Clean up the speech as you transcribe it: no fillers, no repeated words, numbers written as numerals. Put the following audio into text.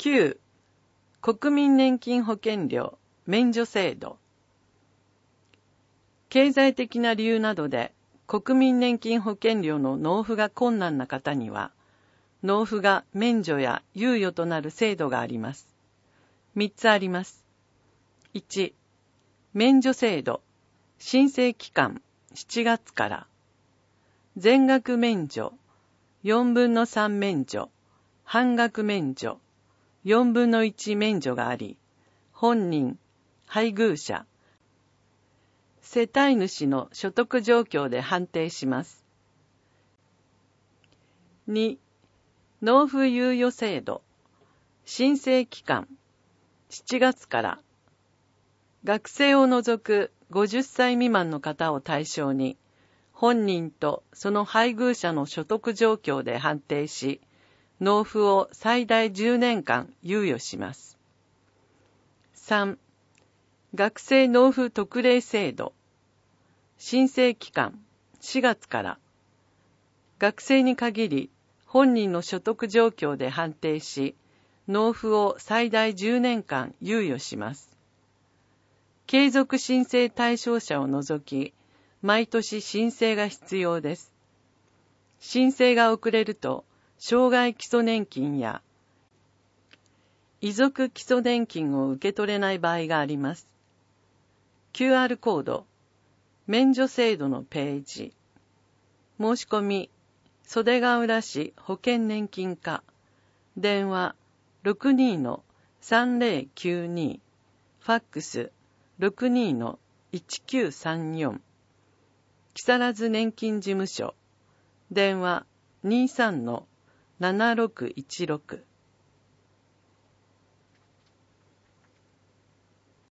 9. 国民年金保険料免除制度。経済的な理由などで国民年金保険料の納付が困難な方には、納付が免除や猶予となる制度があります。3つあります。1. 免除制度。申請期間7月から。全額免除、4分の3免除、半額免除、4分の1免除があり、本人、配偶者、世帯主の所得状況で判定します。2. 納付猶予制度。申請期間7月から。学生を除く50歳未満の方を対象に、本人とその配偶者の所得状況で判定し、納付を最大10年間猶予します。3. 学生納付特例制度。申請期間4月から。学生に限り本人の所得状況で判定し、納付を最大10年間猶予します。継続申請対象者を除き、毎年申請が必要です。申請が遅れると、生涯基礎年金や遺族基礎年金を受け取れない場合があります。QR コード、免除制度のページ。申し込み、袖ヶ浦市保険年金課。電話 62-3092。ファックス 62-1934。木更津年金事務所。電話 23-7616